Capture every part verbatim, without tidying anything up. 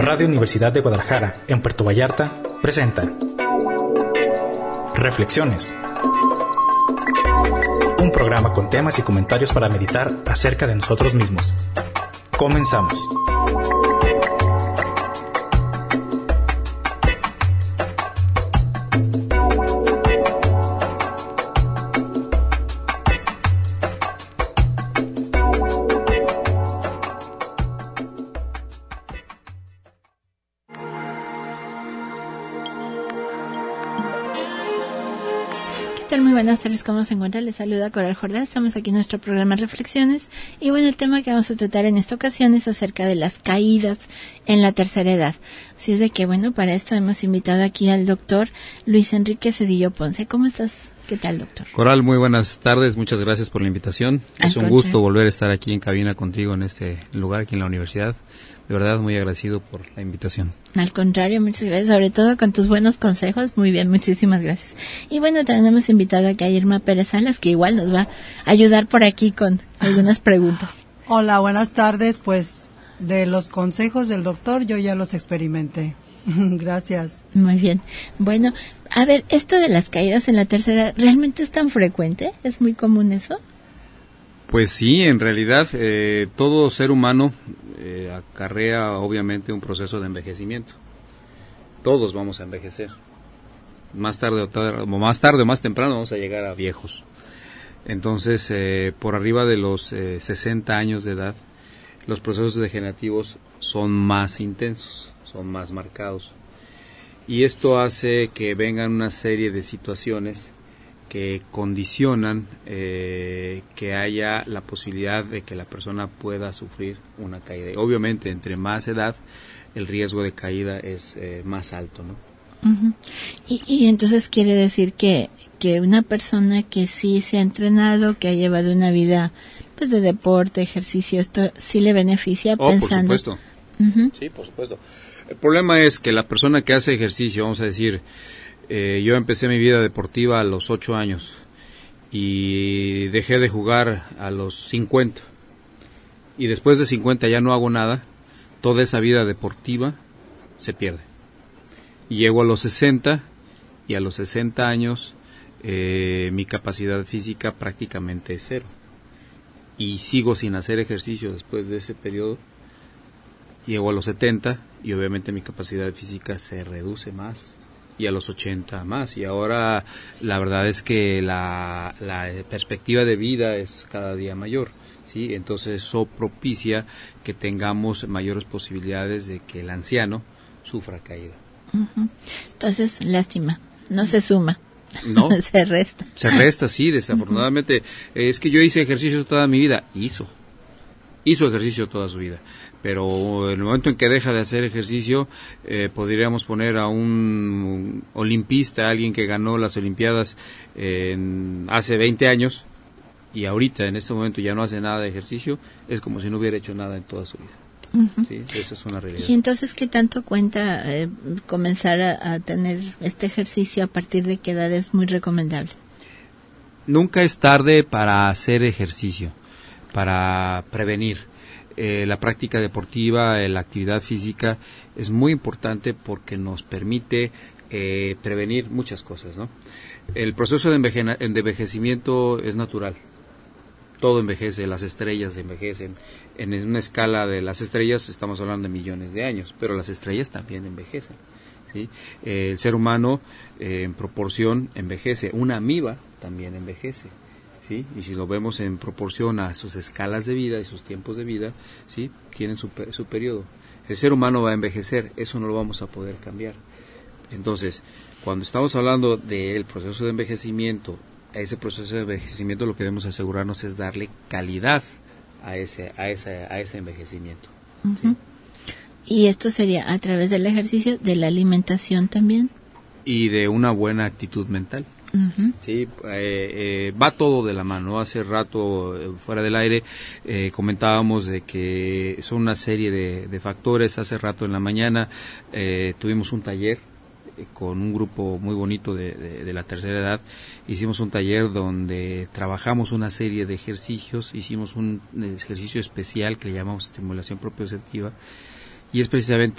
Radio Universidad de Guadalajara, en Puerto Vallarta, presenta Reflexiones. Un programa con temas y comentarios para meditar acerca de nosotros mismos. Comenzamos. Muy buenas tardes, ¿cómo se encuentra? Les saluda Coral Jordá, estamos aquí en nuestro programa Reflexiones y bueno, el tema que vamos a tratar en esta ocasión es acerca de las caídas en la tercera edad. Así es de que bueno, para esto hemos invitado aquí al doctor Luis Enrique Cedillo Ponce. ¿Cómo estás? ¿Qué tal, doctor? Coral, muy buenas tardes, muchas gracias por la invitación. Al es un contrario. gusto volver a estar aquí en cabina contigo en este lugar, aquí en la universidad. De verdad, muy agradecido por la invitación. Al contrario, muchas gracias, sobre todo con tus buenos consejos. Muy bien, muchísimas gracias. Y bueno, también hemos invitado acá a Irma Pérez Salas, que igual nos va a ayudar por aquí con algunas preguntas. Hola, buenas tardes. Pues de los consejos del doctor yo ya los experimenté. Gracias. Muy bien. Bueno, a ver, esto de las caídas en la tercera, ¿realmente es tan frecuente? ¿Es muy común eso? Pues sí, en realidad eh, todo ser humano eh, acarrea obviamente un proceso de envejecimiento. Todos vamos a envejecer. Más tarde o, tar- o más tarde o más temprano vamos a llegar a viejos. Entonces, eh, por arriba de los eh, sesenta años de edad, los procesos degenerativos son más intensos, son más marcados. Y esto hace que vengan una serie de situaciones que condicionan eh, que haya la posibilidad de que la persona pueda sufrir una caída. Y obviamente, entre más edad, el riesgo de caída es eh, más alto, ¿no? Uh-huh. Y, y entonces quiere decir que, que una persona que sí se ha entrenado, que ha llevado una vida pues de deporte, ejercicio, esto sí le beneficia Oh, pensando. por supuesto. Uh-huh. Sí, por supuesto. El problema es que la persona que hace ejercicio, vamos a decir, eh, yo empecé mi vida deportiva a los ocho años y dejé de jugar a los cincuenta. Y después de cincuenta ya no hago nada, toda esa vida deportiva se pierde. Y llego a los sesenta y a los sesenta años eh, mi capacidad física prácticamente es cero. Y sigo sin hacer ejercicio después de ese periodo. Llego a los setenta y obviamente mi capacidad física se reduce más. Y a los ochenta más. Y ahora la verdad es que la, la perspectiva de vida es cada día mayor, ¿sí? Entonces eso propicia que tengamos mayores posibilidades de que el anciano sufra caída. Uh-huh. Entonces, lástima, no se suma. No, se resta. Se resta, sí, desafortunadamente. Uh-huh. Es que yo hice ejercicio toda mi vida. Hizo. Hizo ejercicio toda su vida. Pero en el momento en que deja de hacer ejercicio, eh, podríamos poner a un olimpista, alguien que ganó las Olimpiadas eh, en, hace veinte años, y ahorita, en este momento, ya no hace nada de ejercicio, es como si no hubiera hecho nada en toda su vida. Uh-huh. ¿Sí? Esa es una realidad. Y entonces, ¿qué tanto cuenta eh, comenzar a, a tener este ejercicio? ¿A partir de qué edad es muy recomendable? Nunca es tarde para hacer ejercicio, para prevenir. Eh, la práctica deportiva, eh, la actividad física es muy importante porque nos permite eh, prevenir muchas cosas, ¿no? El proceso de, enveje- de envejecimiento es natural. Todo envejece, las estrellas envejecen. En una escala de las estrellas estamos hablando de millones de años, pero las estrellas también envejecen, ¿sí? Eh, el ser humano eh, en proporción envejece. Una amiba también envejece. ¿Sí? Y si lo vemos en proporción a sus escalas de vida y sus tiempos de vida, ¿sí? Tienen su, su periodo. El ser humano va a envejecer, eso no lo vamos a poder cambiar. Entonces, cuando estamos hablando del proceso de envejecimiento, a ese proceso de envejecimiento lo que debemos asegurarnos es darle calidad a ese, a ese, a ese envejecimiento. Uh-huh. ¿Sí? Y esto sería a través del ejercicio, de la alimentación también. Y de una buena actitud mental. Uh-huh. Sí, eh, eh, va todo de la mano. Hace rato, eh, fuera del aire, eh, comentábamos de que son una serie de, de factores. Hace rato en la mañana eh, tuvimos un taller eh, con un grupo muy bonito de, de, de la tercera edad. Hicimos un taller donde trabajamos una serie de ejercicios. Hicimos un ejercicio especial que le llamamos estimulación propioceptiva. Y es precisamente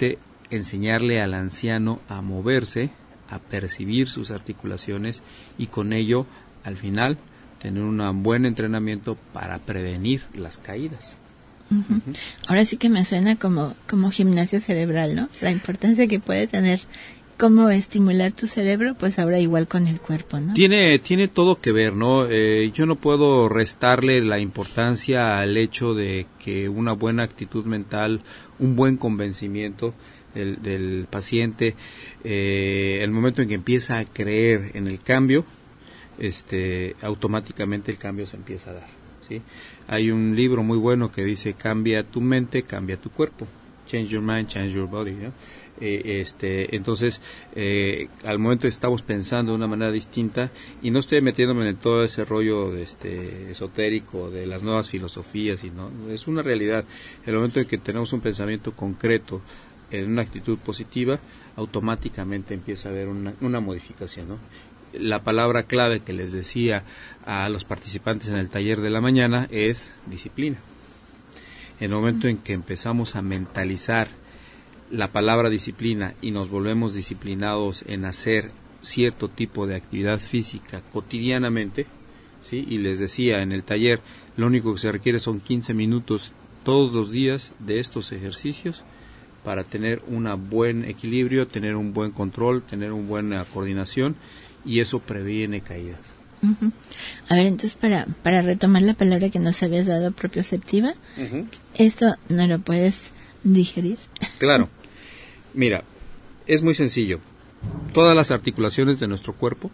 enseñarle al anciano a moverse, a percibir sus articulaciones y con ello, al final, tener un buen entrenamiento para prevenir las caídas. Uh-huh. Uh-huh. Ahora sí que me suena como, como gimnasia cerebral, ¿no? La importancia que puede tener cómo estimular tu cerebro, pues ahora igual con el cuerpo, ¿no? Tiene, tiene todo que ver, ¿no? Eh, yo no puedo restarle la importancia al hecho de que una buena actitud mental, un buen convencimiento del, del paciente, eh, el momento en que empieza a creer en el cambio, este, automáticamente el cambio se empieza a dar, ¿sí? Hay un libro muy bueno que dice: cambia tu mente, cambia tu cuerpo. Change your mind, change your body, ¿no? Eh, este, entonces, eh, al momento estamos pensando de una manera distinta, y no estoy metiéndome en todo ese rollo de este, esotérico de las nuevas filosofías, sino es una realidad. El momento en que tenemos un pensamiento concreto en una actitud positiva, automáticamente empieza a haber una, una modificación, ¿no? La palabra clave que les decía a los participantes en el taller de la mañana es disciplina. En el momento en que empezamos a mentalizar la palabra disciplina y nos volvemos disciplinados en hacer cierto tipo de actividad física cotidianamente, ¿sí? Y les decía en el taller, lo único que se requiere son quince minutos todos los días de estos ejercicios para tener un buen equilibrio, tener un buen control, tener una buena coordinación, y eso previene caídas. Uh-huh. A ver, entonces para para retomar la palabra que nos habías dado, propioceptiva, uh-huh. ¿Esto no lo puedes digerir? Claro. Mira, es muy sencillo. Todas las articulaciones de nuestro cuerpo,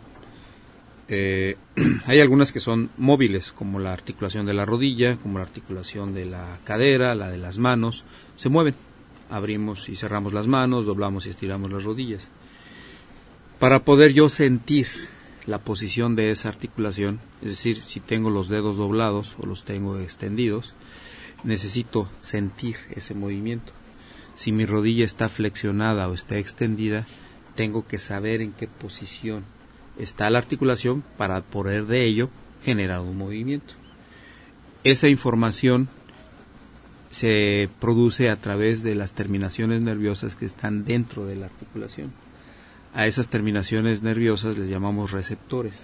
eh, hay algunas que son móviles, como la articulación de la rodilla, como la articulación de la cadera, la de las manos, se mueven. Abrimos y cerramos las manos, doblamos y estiramos las rodillas. Para poder yo sentir la posición de esa articulación, es decir, si tengo los dedos doblados o los tengo extendidos, necesito sentir ese movimiento. Si mi rodilla está flexionada o está extendida, tengo que saber en qué posición está la articulación para poder de ello generar un movimiento. Esa información se produce a través de las terminaciones nerviosas que están dentro de la articulación. A esas terminaciones nerviosas les llamamos receptores,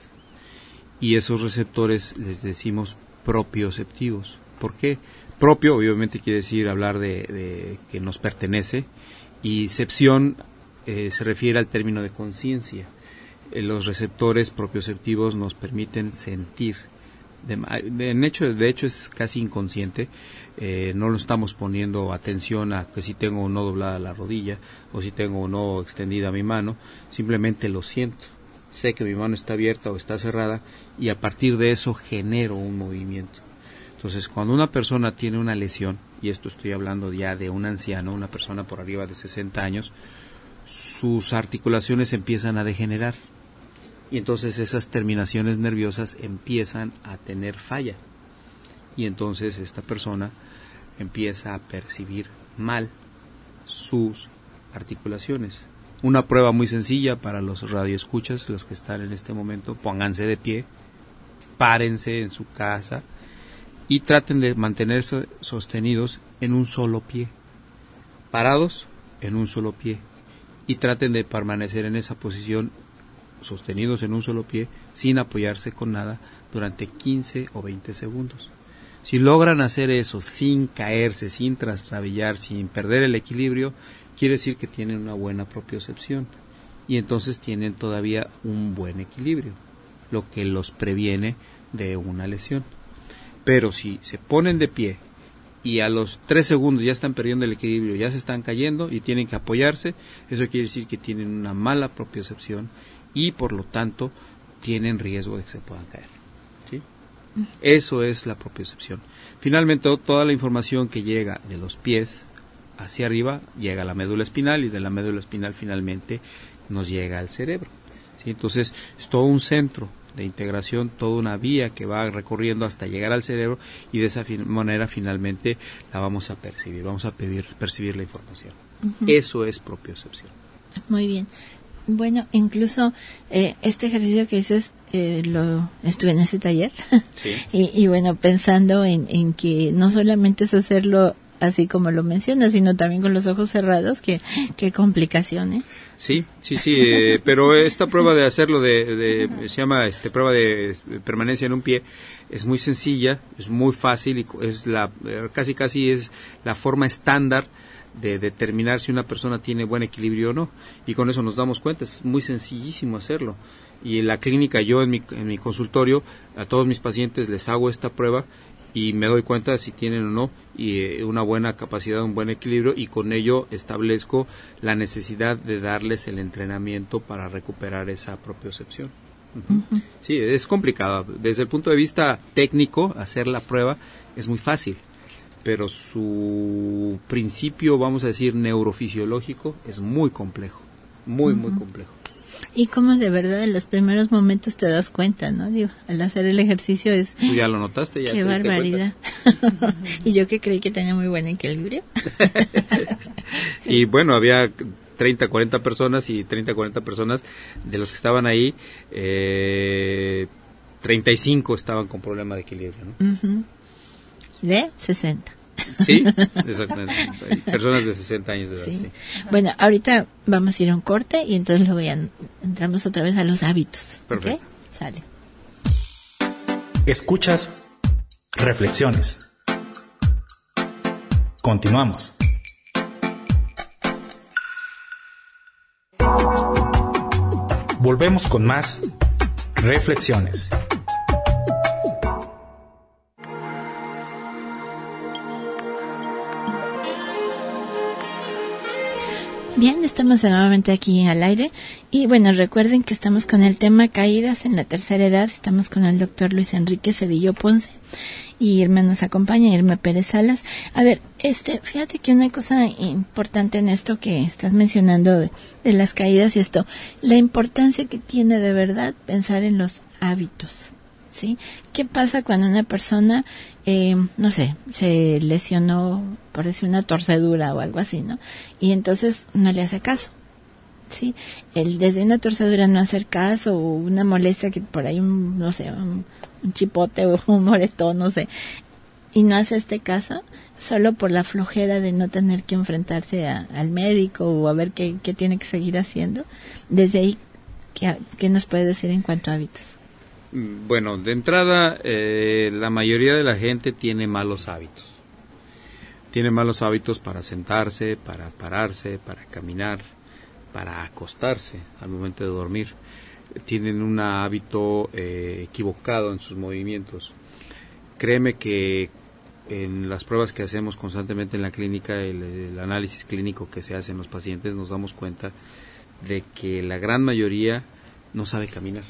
y esos receptores les decimos propioceptivos. ¿Por qué? Propio obviamente quiere decir hablar de, de que nos pertenece, y cepción eh, se refiere al término de conciencia. Eh, los receptores propioceptivos nos permiten sentir. De, de, en hecho, de hecho es casi inconsciente, eh, no lo estamos poniendo atención a que si tengo o no doblada la rodilla o si tengo o no extendida mi mano, simplemente lo siento, sé que mi mano está abierta o está cerrada, y a partir de eso genero un movimiento. Entonces, cuando una persona tiene una lesión, y esto estoy hablando ya de un anciano, una persona por arriba de sesenta años, sus articulaciones empiezan a degenerar. Y entonces esas terminaciones nerviosas empiezan a tener falla. Y entonces esta persona empieza a percibir mal sus articulaciones. Una prueba muy sencilla para los radioescuchas, los que están en este momento: pónganse de pie, párense en su casa y traten de mantenerse sostenidos en un solo pie. Parados en un solo pie. Y traten de permanecer en esa posición, sostenidos en un solo pie, sin apoyarse con nada, durante quince o veinte segundos. Si logran hacer eso sin caerse, sin trastrabillar, sin perder el equilibrio, quiere decir que tienen una buena propiocepción, y entonces tienen todavía un buen equilibrio, lo que los previene de una lesión. Pero si se ponen de pie y a los tres segundos ya están perdiendo el equilibrio, ya se están cayendo y tienen que apoyarse, eso quiere decir que tienen una mala propiocepción y por lo tanto tienen riesgo de que se puedan caer, ¿sí? Eso es la propiocepción. Finalmente, toda la información que llega de los pies hacia arriba llega a la médula espinal, y de la médula espinal finalmente nos llega al cerebro, ¿sí? Entonces es todo un centro de integración, toda una vía que va recorriendo hasta llegar al cerebro, y de esa fin- manera finalmente la vamos a percibir, vamos a pedir, percibir la información. Uh-huh. Eso es propiocepción. Muy bien. Bueno, incluso eh, este ejercicio que dices, eh, lo estuve en ese taller. Sí. y, y bueno, pensando en, en que no solamente es hacerlo así como lo mencionas, sino también con los ojos cerrados, que qué complicación, ¿eh? Sí, sí, sí, eh, pero esta prueba de hacerlo de, de se llama este prueba de permanencia en un pie, es muy sencilla, es muy fácil y es la casi casi es la forma estándar de determinar si una persona tiene buen equilibrio o no, y con eso nos damos cuenta, es muy sencillísimo hacerlo. Y en la clínica, yo en mi, en mi consultorio, a todos mis pacientes les hago esta prueba y me doy cuenta de si tienen o no y eh, una buena capacidad, un buen equilibrio, y con ello establezco la necesidad de darles el entrenamiento para recuperar esa propiocepción. Uh-huh. Uh-huh. Sí, es complicado. Desde el punto de vista técnico, hacer la prueba es muy fácil, pero su principio, vamos a decir, neurofisiológico es muy complejo, muy, uh-huh. muy complejo. Y como de verdad en los primeros momentos te das cuenta, ¿no? Digo, al hacer el ejercicio es... ¿Tú ya lo notaste? Ya ¡Qué barbaridad! Y yo que creí que tenía muy buen equilibrio. Y bueno, había treinta, cuarenta personas y treinta, cuarenta personas de los que estaban ahí, eh, treinta y cinco estaban con problema de equilibrio, ¿no? Uh-huh. De sesenta. Sí, exactamente. Hay personas de sesenta años de edad. Sí. Sí. Bueno, ahorita vamos a ir a un corte y entonces luego ya entramos otra vez a los hábitos. Perfecto. ¿Okay? Sale. Escuchas Reflexiones. Continuamos. Volvemos con más Reflexiones. Bien, estamos nuevamente aquí al aire y bueno, recuerden que estamos con el tema caídas en la tercera edad, estamos con el doctor Luis Enrique Cedillo Ponce y Irma nos acompaña, Irma Pérez Salas. A ver, este, fíjate que una cosa importante en esto que estás mencionando de, de las caídas y esto, la importancia que tiene de verdad pensar en los hábitos. ¿Sí? ¿Qué pasa cuando una persona, eh, no sé, se lesionó, por decir una torcedura o algo así, ¿no? Y entonces no le hace caso, ¿sí? El desde una torcedura no hacer caso o una molestia que por ahí, un, no sé, un, un chipote o un moretón, no sé, y no hace este caso solo por la flojera de no tener que enfrentarse a, al médico o a ver qué, qué tiene que seguir haciendo. Desde ahí, ¿qué, qué nos puedes decir en cuanto a hábitos? Bueno, de entrada, eh, la mayoría de la gente tiene malos hábitos. Tiene malos hábitos para sentarse, para pararse, para caminar, para acostarse al momento de dormir. Tienen un hábito eh, equivocado en sus movimientos. Créeme que en las pruebas que hacemos constantemente en la clínica, el, el análisis clínico que se hace en los pacientes, nos damos cuenta de que la gran mayoría no sabe caminar.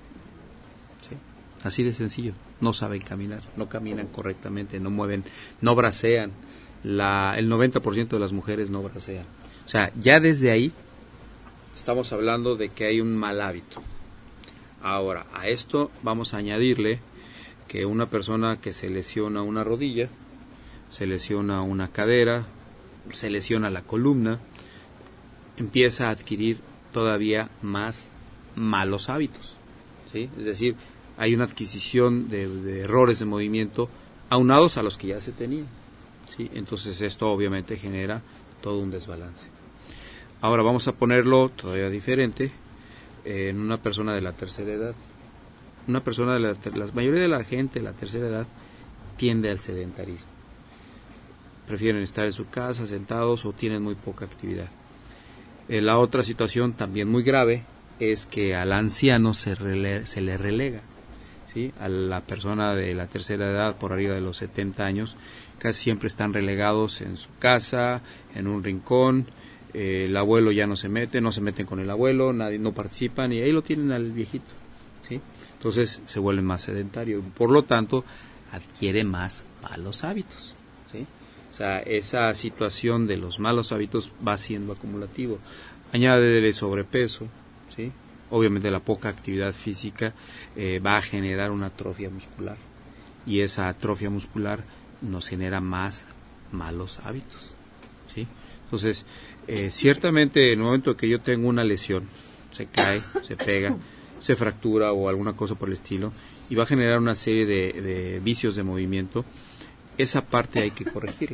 Así de sencillo, no saben caminar, no caminan correctamente, no mueven, no bracean, la, el noventa por ciento de las mujeres no bracean. O sea, ya desde ahí estamos hablando de que hay un mal hábito. Ahora, a esto vamos a añadirle que una persona que se lesiona una rodilla, se lesiona una cadera, se lesiona la columna, empieza a adquirir todavía más malos hábitos, ¿sí? Es decir, hay una adquisición de, de errores de movimiento aunados a los que ya se tenían, ¿sí? Entonces esto obviamente genera todo un desbalance. Ahora vamos a ponerlo todavía diferente eh, en una persona de la tercera edad. Una persona de la, la mayoría de la gente de la tercera edad tiende al sedentarismo. Prefieren estar en su casa sentados o tienen muy poca actividad. Eh, la otra situación también muy grave es que al anciano se, rele, se le relega. ¿Sí? A la persona de la tercera edad por arriba de los setenta años casi siempre están relegados en su casa, en un rincón, eh, el abuelo ya no se mete, no se meten con el abuelo, nadie, no participan y ahí lo tienen al viejito, ¿sí? Entonces se vuelven más sedentarios, por lo tanto adquiere más malos hábitos, ¿sí? O sea, esa situación de los malos hábitos va siendo acumulativo. Añádele sobrepeso, ¿sí? Obviamente la poca actividad física eh, va a generar una atrofia muscular y esa atrofia muscular nos genera más malos hábitos, ¿sí? Entonces, eh, ciertamente en el momento que yo tengo una lesión, se cae, se pega, se fractura o alguna cosa por el estilo y va a generar una serie de, de vicios de movimiento, esa parte hay que corregirla,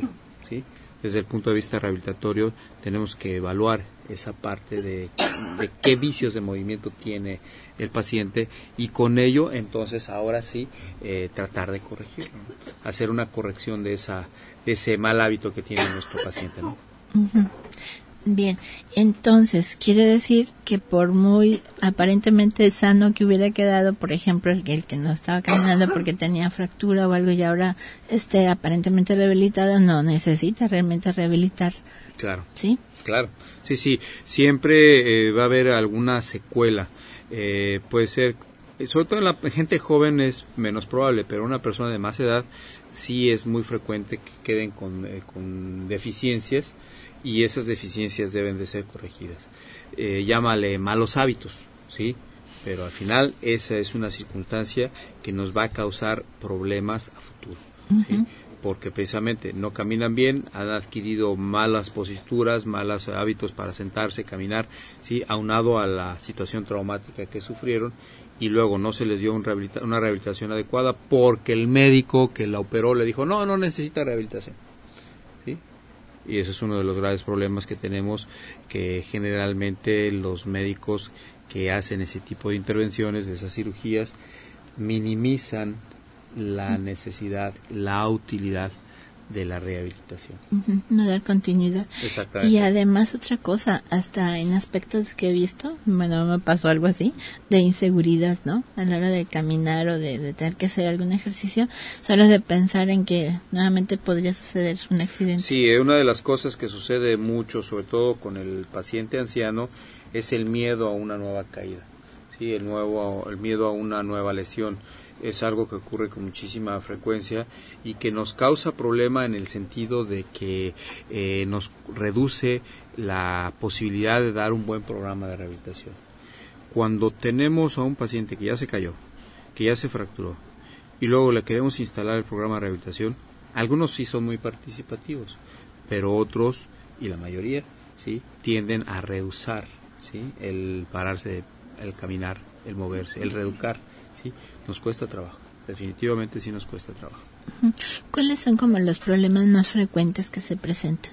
¿sí? Desde el punto de vista rehabilitatorio tenemos que evaluar esa parte de, de qué vicios de movimiento tiene el paciente y con ello entonces ahora sí eh, tratar de corregirlo, ¿no? Hacer una corrección de esa de ese mal hábito que tiene nuestro paciente, ¿no? Uh-huh. Bien, entonces quiere decir que por muy aparentemente sano que hubiera quedado, por ejemplo, el que, el que no estaba caminando porque tenía fractura o algo y ahora esté aparentemente rehabilitado, no necesita realmente rehabilitar. Claro. ¿Sí? Claro. Sí, sí. Siempre eh, va a haber alguna secuela. Eh, puede ser, sobre todo en la gente joven es menos probable, pero una persona de más edad sí es muy frecuente que queden con, eh, con deficiencias. Y esas deficiencias deben de ser corregidas. Eh, llámale malos hábitos, ¿sí? Pero al final esa es una circunstancia que nos va a causar problemas a futuro, ¿sí? Uh-huh. Porque precisamente no caminan bien, han adquirido malas posturas, malos hábitos para sentarse, caminar, ¿sí? Aunado a la situación traumática que sufrieron y luego no se les dio un rehabilita- una rehabilitación adecuada porque el médico que la operó le dijo, no, no necesita rehabilitación. Y ese es uno de los graves problemas que tenemos, que generalmente los médicos que hacen ese tipo de intervenciones, de esas cirugías, minimizan la necesidad, la utilidad de la rehabilitación. Uh-huh, no dar continuidad. Exactamente. Y además otra cosa, hasta en aspectos que he visto, bueno, me pasó algo así, de inseguridad, ¿no? A la hora de caminar o de, de tener que hacer algún ejercicio, solo de pensar en que nuevamente podría suceder un accidente. Sí, una de las cosas que sucede mucho, sobre todo con el paciente anciano, es el miedo a una nueva caída, sí, el nuevo, el miedo a una nueva lesión. Es algo que ocurre con muchísima frecuencia y que nos causa problema en el sentido de que eh, nos reduce la posibilidad de dar un buen programa de rehabilitación. Cuando tenemos a un paciente que ya se cayó, que ya se fracturó, y luego le queremos instalar el programa de rehabilitación, algunos sí son muy participativos, pero otros, y la mayoría, sí, tienden a rehusar, sí, el pararse, el caminar, el moverse, el reeducar, sí. Nos cuesta trabajo, definitivamente sí nos cuesta trabajo. ¿Cuáles son como los problemas más frecuentes que se presentan?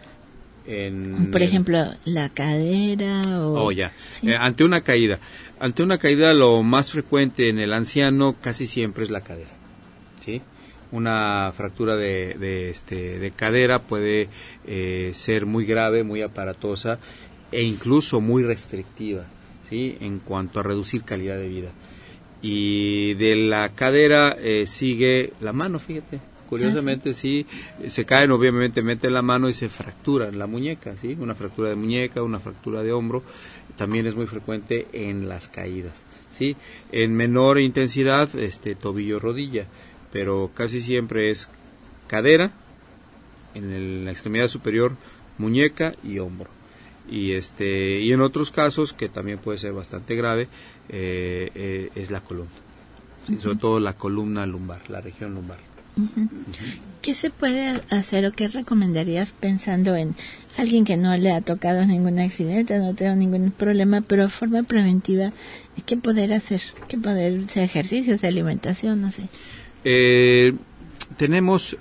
En Por el, ejemplo, la cadera o... Oh, ya. ¿Sí? Eh, ante una caída. Ante una caída lo más frecuente en el anciano casi siempre es la cadera, ¿sí? Una fractura de, de, este, de cadera puede eh, ser muy grave, muy aparatosa e incluso muy restrictiva, ¿sí? En cuanto a reducir calidad de vida. Y de la cadera eh, sigue la mano, fíjate, curiosamente, ¿ah, sí? sí, se caen, obviamente meten la mano y se fracturan la muñeca, sí, una fractura de muñeca, una fractura de hombro, también es muy frecuente en las caídas, sí, en menor intensidad, este, tobillo, rodilla, pero casi siempre es cadera, en el, la extremidad superior, muñeca y hombro. Y este y en otros casos, que también puede ser bastante grave, eh, eh, es la columna, sí, uh-huh. Sobre todo la columna lumbar, la región lumbar. Uh-huh. Uh-huh. ¿Qué se puede hacer o qué recomendarías pensando en alguien que no le ha tocado ningún accidente, no tiene ningún problema, pero de forma preventiva, qué poder hacer? ¿Qué poder, sea ejercicio, sea alimentación, no sé? Eh, tenemos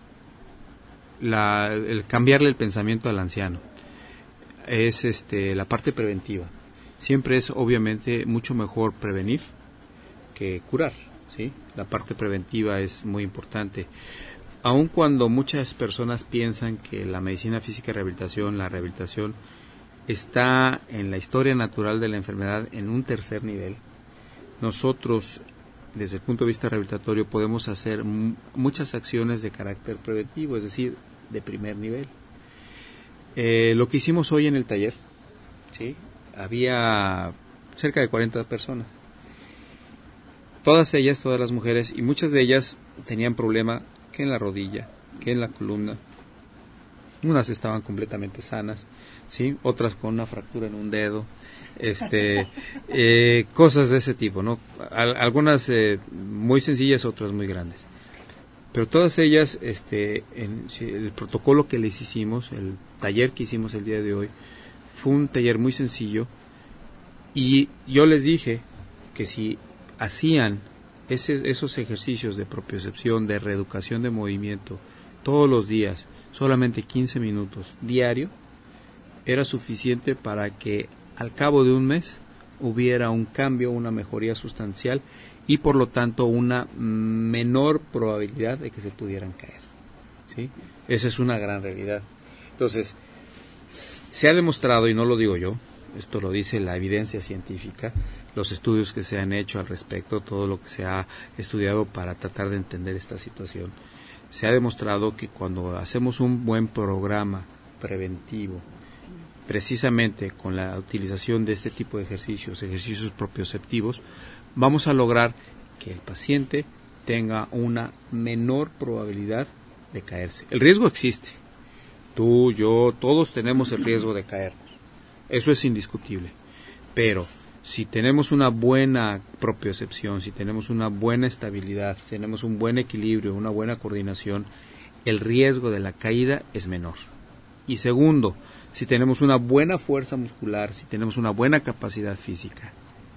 la, el cambiarle el pensamiento al anciano. Es este la parte preventiva. Siempre es obviamente mucho mejor prevenir que curar, ¿sí? La parte preventiva es muy importante. Aun cuando muchas personas piensan que la medicina física y rehabilitación, la rehabilitación está en la historia natural de la enfermedad en un tercer nivel, nosotros desde el punto de vista rehabilitatorio podemos hacer m- muchas acciones de carácter preventivo, es decir, de primer nivel. Eh, lo que hicimos hoy en el taller, ¿sí? Había cerca de cuarenta personas. Todas ellas, todas las mujeres, y muchas de ellas tenían problema que en la rodilla, que en la columna. Unas estaban completamente sanas, ¿sí? Otras con una fractura en un dedo, este, eh, cosas de ese tipo, ¿no? Al, algunas eh, muy sencillas, otras muy grandes. Pero todas ellas, este, en, el protocolo que les hicimos, el taller que hicimos el día de hoy, fue un taller muy sencillo y yo les dije que si hacían ese, esos ejercicios de propiocepción, de reeducación de movimiento, todos los días, solamente quince minutos diario, era suficiente para que al cabo de un mes hubiera un cambio, una mejoría sustancial y por lo tanto una menor probabilidad de que se pudieran caer, ¿sí? Esa es una gran realidad. Entonces, se ha demostrado, y no lo digo yo, esto lo dice la evidencia científica, los estudios que se han hecho al respecto, todo lo que se ha estudiado para tratar de entender esta situación, se ha demostrado que cuando hacemos un buen programa preventivo, precisamente con la utilización de este tipo de ejercicios, ejercicios propioceptivos, vamos a lograr que el paciente tenga una menor probabilidad de caerse. El riesgo existe. Tú, yo, todos tenemos el riesgo de caernos. Eso es indiscutible. Pero si tenemos una buena propiocepción, si tenemos una buena estabilidad, si tenemos un buen equilibrio, una buena coordinación, el riesgo de la caída es menor. Y segundo, si tenemos una buena fuerza muscular, si tenemos una buena capacidad física,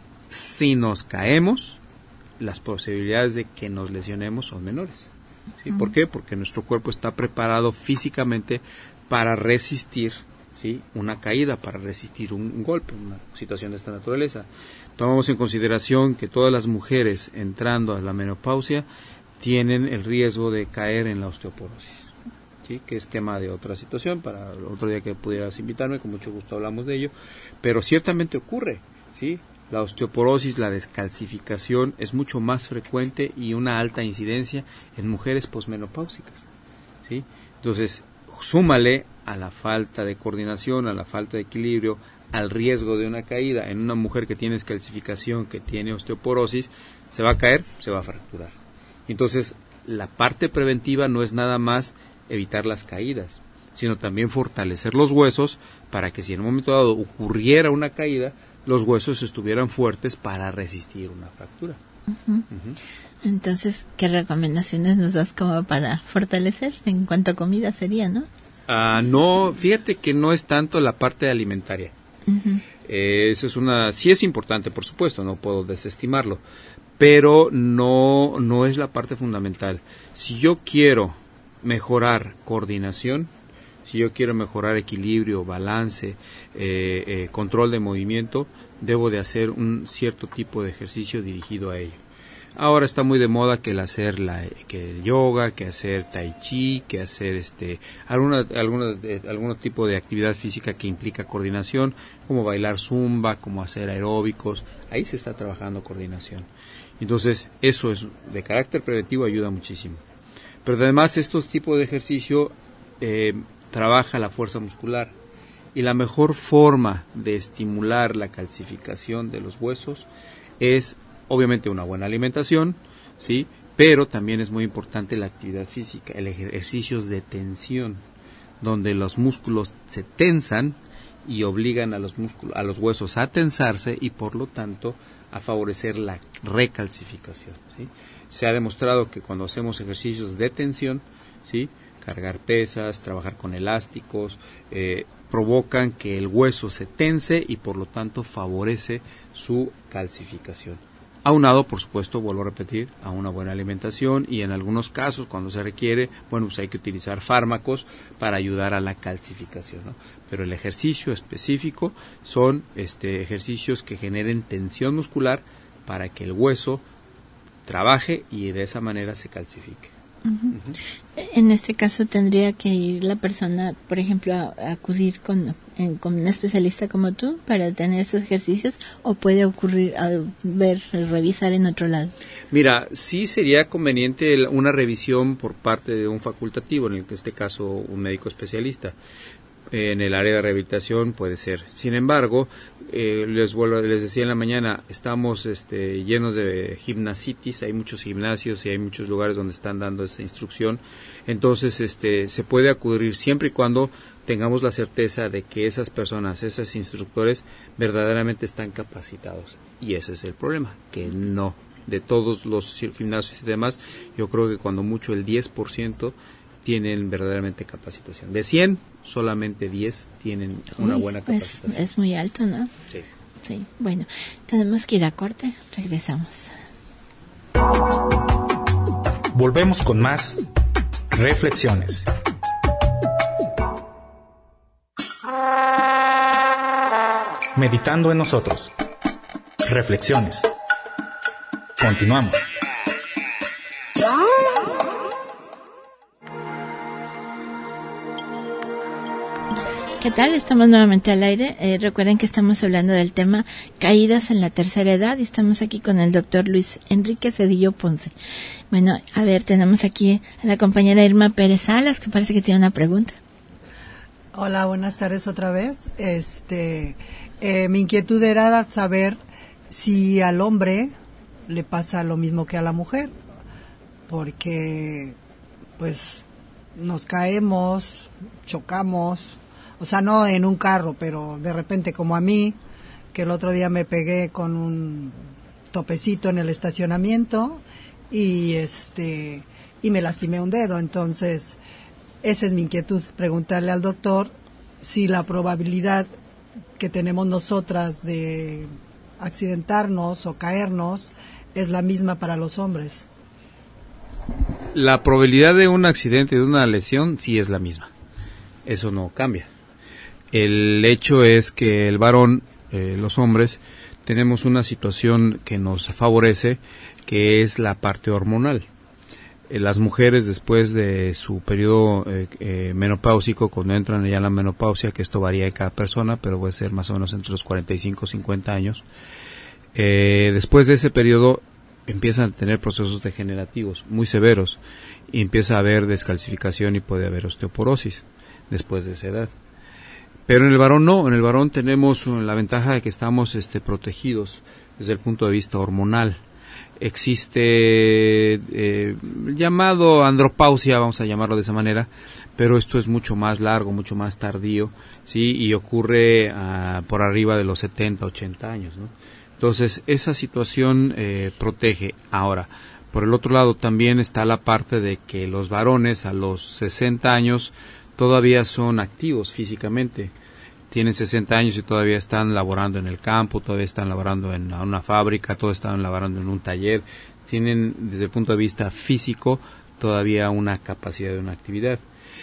si nos caemos, las posibilidades de que nos lesionemos son menores. ¿Sí? ¿Por qué? Porque nuestro cuerpo está preparado físicamente para resistir, ¿sí?, una caída, para resistir un, un golpe, una situación de esta naturaleza. Tomamos en consideración que todas las mujeres entrando a la menopausia tienen el riesgo de caer en la osteoporosis, ¿sí?, que es tema de otra situación. Para otro día que pudieras invitarme, con mucho gusto hablamos de ello, pero ciertamente ocurre, ¿sí? La osteoporosis, la descalcificación es mucho más frecuente y una alta incidencia en mujeres posmenopáusicas, ¿sí? Entonces, súmale a la falta de coordinación, a la falta de equilibrio, al riesgo de una caída en una mujer que tiene descalcificación, que tiene osteoporosis, se va a caer, se va a fracturar. Entonces, la parte preventiva no es nada más evitar las caídas, sino también fortalecer los huesos para que si en un momento dado ocurriera una caída, los huesos estuvieran fuertes para resistir una fractura. Uh-huh. Uh-huh. Entonces, ¿qué recomendaciones nos das como para fortalecer en cuanto a comida sería, no? Ah, no, fíjate que no es tanto la parte alimentaria. Uh-huh. Eh, eso es una, sí es importante, por supuesto, no puedo desestimarlo, pero no, no es la parte fundamental. Si yo quiero mejorar coordinación, si yo quiero mejorar equilibrio, balance, eh, eh, control de movimiento, debo de hacer un cierto tipo de ejercicio dirigido a ello. Ahora está muy de moda que el hacer la, que el yoga, que hacer tai chi, que hacer este alguna alguna eh, algunos tipos de actividad física que implica coordinación, como bailar zumba, como hacer aeróbicos. Ahí se está trabajando coordinación. Entonces, eso es de carácter preventivo, ayuda muchísimo. Pero además estos tipos de ejercicio eh, trabaja la fuerza muscular y la mejor forma de estimular la calcificación de los huesos es obviamente una buena alimentación, sí, pero también es muy importante la actividad física, el ejercicios de tensión, donde los músculos se tensan y obligan a los músculos, a los huesos a tensarse y por lo tanto a favorecer la recalcificación, ¿sí? Se ha demostrado que cuando hacemos ejercicios de tensión, sí, cargar pesas, trabajar con elásticos, eh, provocan que el hueso se tense y por lo tanto favorece su calcificación. Aunado, por supuesto, vuelvo a repetir, a una buena alimentación y en algunos casos, cuando se requiere, bueno, pues hay que utilizar fármacos para ayudar a la calcificación, ¿no? Pero el ejercicio específico son este, ejercicios que generen tensión muscular para que el hueso trabaje y de esa manera se calcifique. Uh-huh. Uh-huh. En este caso tendría que ir la persona, por ejemplo, a, a acudir con, en, con un especialista como tú para tener estos ejercicios, o puede ocurrir a ver, revisar en otro lado. Mira, sí sería conveniente una revisión por parte de un facultativo, en este caso un médico especialista. En el área de rehabilitación puede ser. Sin embargo, eh, les vuelvo, les decía en la mañana, estamos este, llenos de gimnasitis, hay muchos gimnasios y hay muchos lugares donde están dando esa instrucción. Entonces, este, se puede acudir siempre y cuando tengamos la certeza de que esas personas, esos instructores, verdaderamente están capacitados. Y ese es el problema, que no. De todos los gimnasios y demás, yo creo que cuando mucho el diez por ciento tienen verdaderamente capacitación. De cien, solamente diez tienen una Uy, buena capacitación. Es, es muy alto, ¿no? Sí. Sí, bueno, tenemos que ir a corte, regresamos. Volvemos con más reflexiones. Meditando en nosotros. Reflexiones. Continuamos. ¿Qué tal? Estamos nuevamente al aire. Eh, recuerden que estamos hablando del tema caídas en la tercera edad y estamos aquí con el doctor Luis Enrique Cedillo Ponce. Bueno, a ver, tenemos aquí a la compañera Irma Pérez Salas, que parece que tiene una pregunta. Hola, buenas tardes otra vez. Este, eh, mi inquietud era saber si al hombre le pasa lo mismo que a la mujer, porque pues nos caemos, chocamos. O sea, no en un carro, pero de repente como a mí, que el otro día me pegué con un topecito en el estacionamiento y este y me lastimé un dedo. Entonces, esa es mi inquietud, preguntarle al doctor si la probabilidad que tenemos nosotras de accidentarnos o caernos es la misma para los hombres. La probabilidad de un accidente, de una lesión, sí es la misma. Eso no cambia. El hecho es que el varón, eh, los hombres, tenemos una situación que nos favorece, que es la parte hormonal. Eh, las mujeres, después de su periodo eh, eh, menopáusico, cuando entran ya en la menopausia, que esto varía en cada persona, pero puede ser más o menos entre los cuarenta y cinco y cincuenta años, eh, después de ese periodo empiezan a tener procesos degenerativos muy severos y empieza a haber descalcificación y puede haber osteoporosis después de esa edad. Pero en el varón no, en el varón tenemos la ventaja de que estamos este, protegidos desde el punto de vista hormonal. Existe eh, llamado andropausia, vamos a llamarlo de esa manera, pero esto es mucho más largo, mucho más tardío, sí, y ocurre uh, por arriba de los setenta, ochenta años, ¿no? Entonces, esa situación eh, protege. Ahora, por el otro lado también está la parte de que los varones a los sesenta años todavía son activos físicamente, tienen sesenta años y todavía están laborando en el campo, todavía están laborando en una fábrica, todavía están laborando en un taller, tienen desde el punto de vista físico todavía una capacidad de una actividad.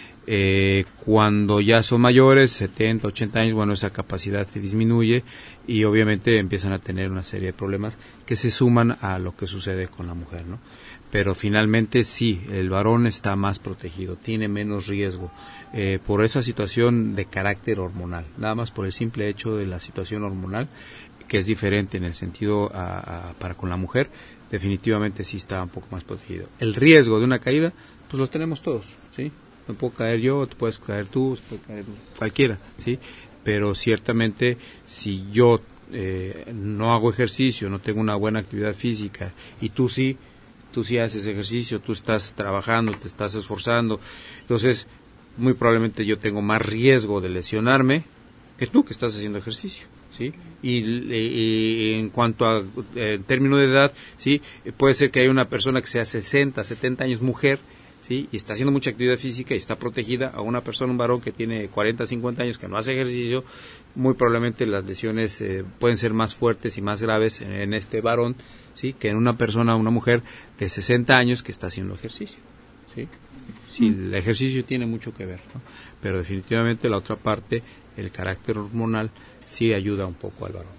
Eh, cuando ya son mayores, setenta, ochenta años, bueno, esa capacidad se disminuye y obviamente empiezan a tener una serie de problemas que se suman a lo que sucede con la mujer, ¿no? Pero finalmente sí, el varón está más protegido, tiene menos riesgo eh, por esa situación de carácter hormonal, nada más por el simple hecho de la situación hormonal, que es diferente en el sentido a, a, para con la mujer, definitivamente sí está un poco más protegido. El riesgo de una caída, pues lo tenemos todos, ¿sí? Me puedo caer yo, te puedes caer tú, puede caer cualquiera, ¿sí? Pero ciertamente si yo eh, no hago ejercicio, no tengo una buena actividad física y tú sí, tú sí haces ejercicio, tú estás trabajando, te estás esforzando, entonces muy probablemente yo tengo más riesgo de lesionarme que tú que estás haciendo ejercicio, ¿sí? Y, y, y en cuanto a eh, término de edad, ¿sí? Puede ser que haya una persona que sea sesenta, setenta años, mujer, ¿sí? Y está haciendo mucha actividad física y está protegida, a una persona, un varón que tiene cuarenta, cincuenta años que no hace ejercicio, muy probablemente las lesiones eh, pueden ser más fuertes y más graves en, en este varón, ¿sí? Que en una persona, una mujer de sesenta años que está haciendo ejercicio, ¿sí? Sí, el ejercicio tiene mucho que ver, ¿no? Pero definitivamente la otra parte, el carácter hormonal, sí ayuda un poco al varón.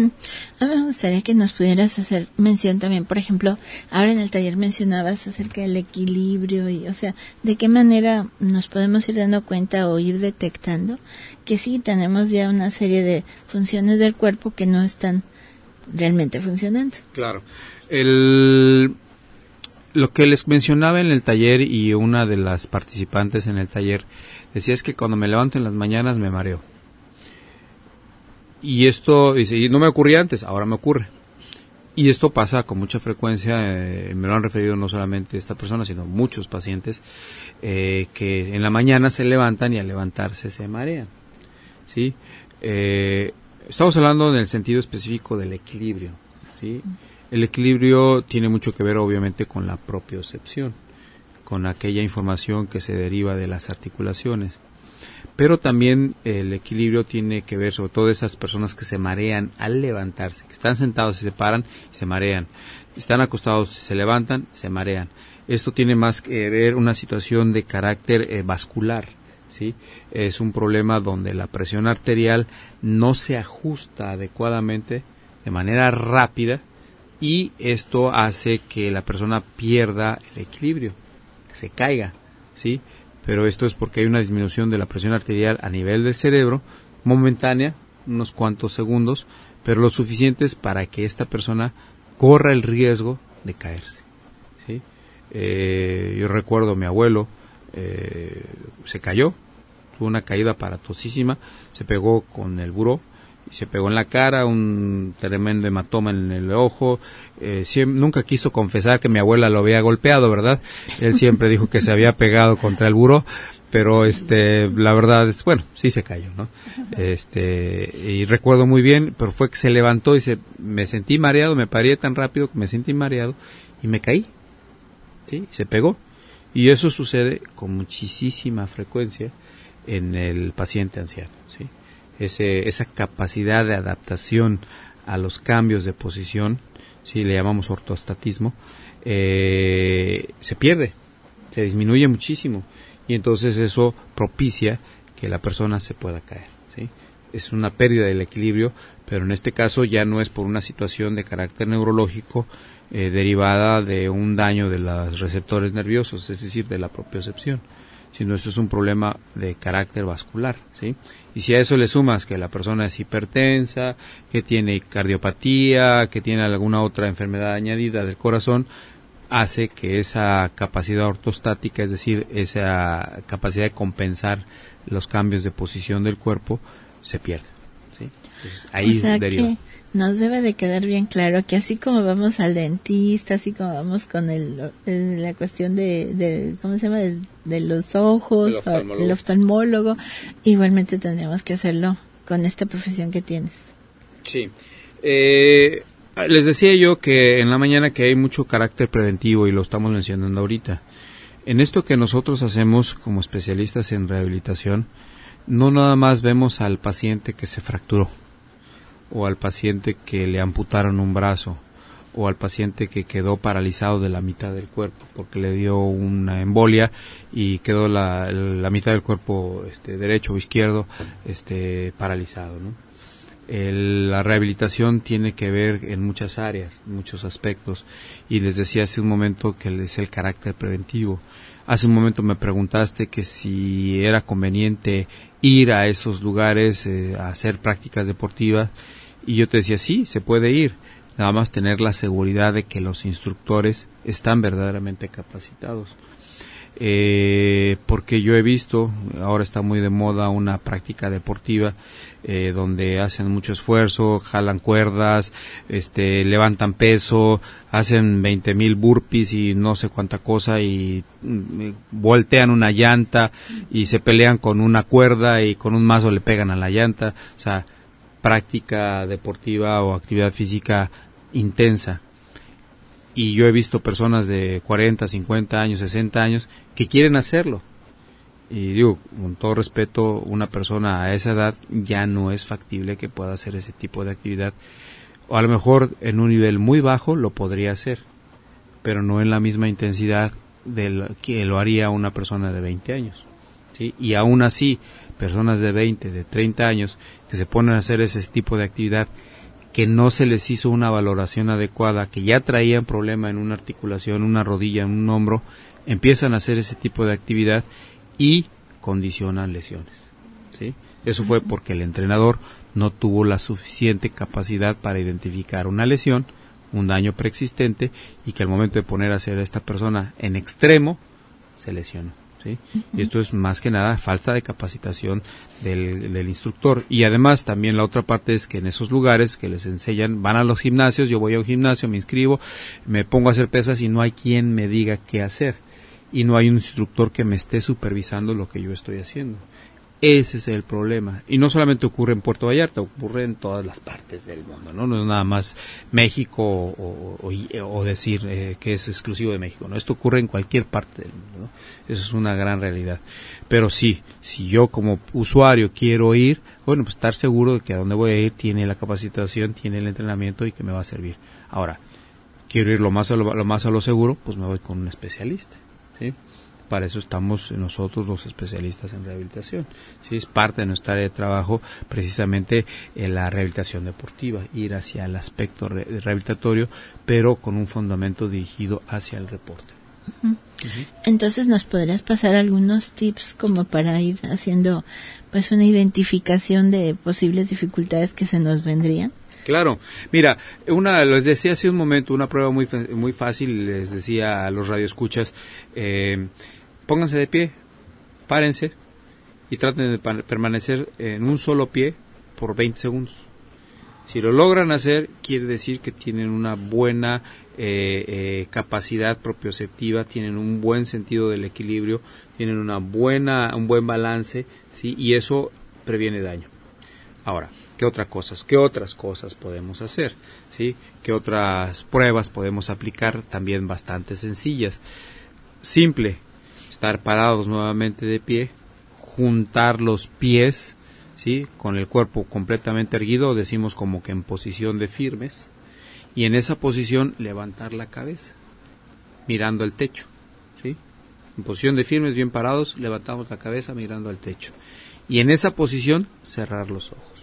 A mí me gustaría que nos pudieras hacer mención también, por ejemplo, ahora en el taller mencionabas acerca del equilibrio y, o sea, de qué manera nos podemos ir dando cuenta o ir detectando que sí tenemos ya una serie de funciones del cuerpo que no están realmente funcionando. Claro. El, lo que les mencionaba en el taller y una de las participantes en el taller decía es que cuando me levanto en las mañanas me mareo. Y esto, y no me ocurría antes, ahora me ocurre. Y esto pasa con mucha frecuencia, eh, me lo han referido no solamente esta persona, sino muchos pacientes, eh, que en la mañana se levantan y al levantarse se marean, ¿sí? Eh, estamos hablando en el sentido específico del equilibrio, ¿sí? El equilibrio tiene mucho que ver obviamente con la propiocepción, con aquella información que se deriva de las articulaciones. Pero también el equilibrio tiene que ver, sobre todo esas personas que se marean al levantarse, que están sentados y se paran y se marean, están acostados, se levantan, se marean. Esto tiene más que ver una situación de carácter eh, vascular, ¿sí? Es un problema donde la presión arterial no se ajusta adecuadamente de manera rápida y esto hace que la persona pierda el equilibrio, que se caiga, ¿sí? Pero esto es porque hay una disminución de la presión arterial a nivel del cerebro, momentánea, unos cuantos segundos, pero lo suficientes para que esta persona corra el riesgo de caerse, ¿sí? Eh, yo recuerdo a mi abuelo, eh, se cayó, tuvo una caída aparatosísima, se pegó con el buró, y se pegó en la cara, un tremendo hematoma en el ojo. Eh, siempre, nunca quiso confesar que mi abuela lo había golpeado, ¿verdad? Él siempre dijo que se había pegado contra el buró, pero este, la verdad es, bueno, sí se cayó, ¿no? Este, y recuerdo muy bien, pero fue que se levantó y se, me sentí mareado, me paré tan rápido que me sentí mareado y me caí, ¿sí? Se pegó. Y eso sucede con muchísima frecuencia en el paciente anciano, ¿sí? Ese, esa capacidad de adaptación a los cambios de posición, si le llamamos ortostatismo, eh, se pierde, se disminuye muchísimo y entonces eso propicia que la persona se pueda caer, ¿sí? Es una pérdida del equilibrio, pero en este caso ya no es por una situación de carácter neurológico eh, derivada de un daño de los receptores nerviosos, es decir, de la propiocepción, sino esto es un problema de carácter vascular, ¿sí? Y si a eso le sumas que la persona es hipertensa, que tiene cardiopatía, que tiene alguna otra enfermedad añadida del corazón, hace que esa capacidad ortostática, es decir, esa capacidad de compensar los cambios de posición del cuerpo, se pierda, ¿sí? Entonces, ahí o sea deriva. Que nos debe de quedar bien claro que así como vamos al dentista, así como vamos con el, el la cuestión de, de ¿cómo se llama? De, de los ojos, el oftalmólogo. el oftalmólogo, igualmente tendríamos que hacerlo con esta profesión que tienes. Sí. Eh, les decía yo que en la mañana que hay mucho carácter preventivo y lo estamos mencionando ahorita. En esto que nosotros hacemos como especialistas en rehabilitación, no nada más vemos al paciente que se fracturó, o al paciente que le amputaron un brazo, o al paciente que quedó paralizado de la mitad del cuerpo porque le dio una embolia y quedó la, la mitad del cuerpo este, derecho o izquierdo este, paralizado, ¿no? El, la rehabilitación tiene que ver en muchas áreas, en muchos aspectos, y les decía hace un momento que es el carácter preventivo. Hace un momento me preguntaste que si era conveniente ir a esos lugares eh, a hacer prácticas deportivas, y yo te decía, sí, se puede ir, nada más tener la seguridad de que los instructores están verdaderamente capacitados. Eh, porque yo he visto, ahora está muy de moda una práctica deportiva eh, donde hacen mucho esfuerzo, jalan cuerdas, este, levantan peso, hacen veinte mil burpees y no sé cuánta cosa y mm, voltean una llanta y se pelean con una cuerda y con un mazo le pegan a la llanta, o sea, práctica deportiva o actividad física intensa. Y yo he visto personas de cuarenta, cincuenta años, sesenta años que quieren hacerlo. Y digo, con todo respeto, una persona a esa edad ya no es factible que pueda hacer ese tipo de actividad. O a lo mejor en un nivel muy bajo lo podría hacer, pero no en la misma intensidad de lo que lo haría una persona de veinte años, ¿sí? Y aún así, personas de veinte, de treinta años que se ponen a hacer ese tipo de actividad, que no se les hizo una valoración adecuada, que ya traían problema en una articulación, una rodilla, en un hombro, empiezan a hacer ese tipo de actividad y condicionan lesiones, ¿sí? Eso fue porque el entrenador no tuvo la suficiente capacidad para identificar una lesión, un daño preexistente, y que al momento de poner a hacer a esta persona en extremo, se lesionó, ¿sí? Uh-huh. Y esto es más que nada falta de capacitación del, del instructor. Y además también la otra parte es que en esos lugares que les enseñan, van a los gimnasios, yo voy a un gimnasio, me inscribo, me pongo a hacer pesas y no hay quien me diga qué hacer. Y no hay un instructor que me esté supervisando lo que yo estoy haciendo. Ese es el problema. Y no solamente ocurre en Puerto Vallarta, ocurre en todas las partes del mundo, ¿no? No es nada más México o, o, o decir eh, que es exclusivo de México, ¿no? Esto ocurre en cualquier parte del mundo, ¿no? Eso es una gran realidad. Pero sí, si yo como usuario quiero ir, bueno, pues estar seguro de que a donde voy a ir tiene la capacitación, tiene el entrenamiento y que me va a servir. Ahora, quiero ir lo más a lo, lo más a lo seguro, pues me voy con un especialista, ¿sí? para eso estamos nosotros los especialistas en rehabilitación. ¿Sí? Es parte de nuestra área de trabajo precisamente en la rehabilitación deportiva, ir hacia el aspecto re- rehabilitatorio, pero con un fundamento dirigido hacia el deporte. Uh-huh. Uh-huh. Entonces, ¿nos podrías pasar algunos tips como para ir haciendo pues una identificación de posibles dificultades que se nos vendrían? Claro, mira, una, les decía hace un momento, una prueba muy muy fácil, les decía a los radioescuchas, eh, pónganse de pie, párense y traten de pa- permanecer en un solo pie por veinte segundos. Si lo logran hacer, quiere decir que tienen una buena eh, eh, capacidad propioceptiva, tienen un buen sentido del equilibrio, tienen una buena un buen balance, ¿sí? Y eso previene daño. Ahora, ¿qué otras cosas? ¿Qué otras cosas podemos hacer? ¿Sí? ¿Qué otras pruebas podemos aplicar? También bastante sencillas. Simple, estar parados nuevamente de pie, juntar los pies, ¿sí? Con el cuerpo completamente erguido, decimos como que en posición de firmes, y en esa posición levantar la cabeza, mirando el techo, ¿sí? En posición de firmes, bien parados, levantamos la cabeza mirando al techo. Y en esa posición, cerrar los ojos.